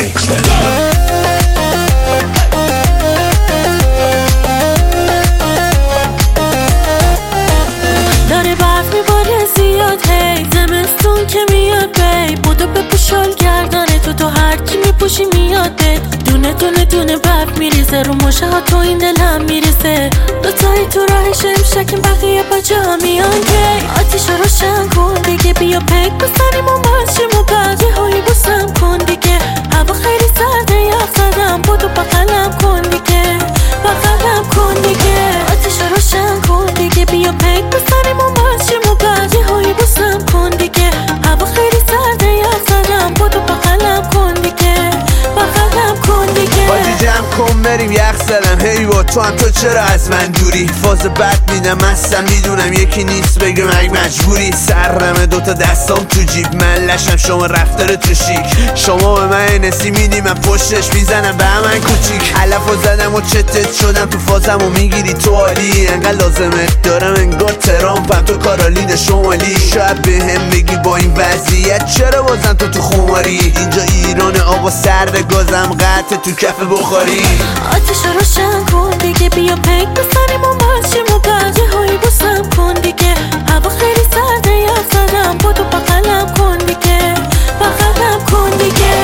داره برف میباره زیاد هی زمستون که میاد بی بودو بپوشال گردنه تو هرچی میپوشی میاد بد دونه دونه دونه برف میریزه رو مشه ها تو این دلم میریزه دوتایی تو راهش امشکیم بقیه با جا میان کی آتیش رو روشن کن دیگه بیا پک بزنیم و ماشیم و بعد یه هایی بوسم کن دیگه هوا خیلی سرده یخ زدم بودو بغلم کن دیگه بغلم کن دیگه آتیش رو روشن کن دیگه بیا پک بزنیم و ماشیم و بعد یه هایی بوسم کن دیگه هوا خیلی سرده یخ زدم بودو بغلم کن دیگه بغلم کن دیگه بادی جمع کن بریم یخ زدم هی با تو هم تو چرا از من دوری فاز بد میدم هستم میدونم یکی نیست بگه مگه مجبوری سرمه دوتا دستام تو جیب من لشم شما رفتار تو شیک شما به من نسی میدی من پشتش میزنم به من کوچیک علفو زدم و چتت شدم تو فازم و میگیری تو عالی انقدر لازمت دارم انگار ترامپم تو کارالین شمالی شاید به هم بگی با این وضعیت چرا بازم تو خماری اینجا ایران آقا سرد گازم قطع تو کف بخاری آتیش رو روشن کن دیگه بیا پک بزنیم و ماشیم و بعد یه هایی بوسم کن دیگه هوا خیلی سرده یخ زدم بودو بغلم کن دیگه بغلم کن دیگه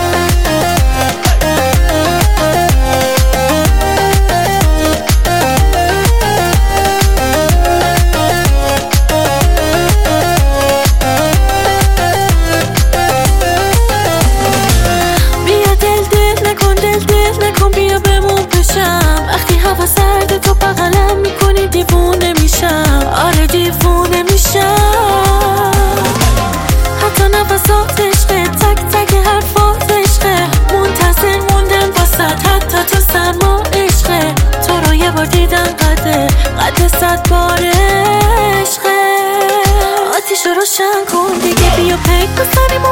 بیا بمون پیشم وقتی هوا سرده تو بغلم میکنی دیوونه میشم آره دیوونه میشم حتی نفسات عشقه تک تک حرفات عشقه منتظر موندم واسد حتی تو سرما عشقه تو رو یه بار دیدن قد 100 بار عشقه آتیش رو روشن کن دیگه بیا پک بزنیم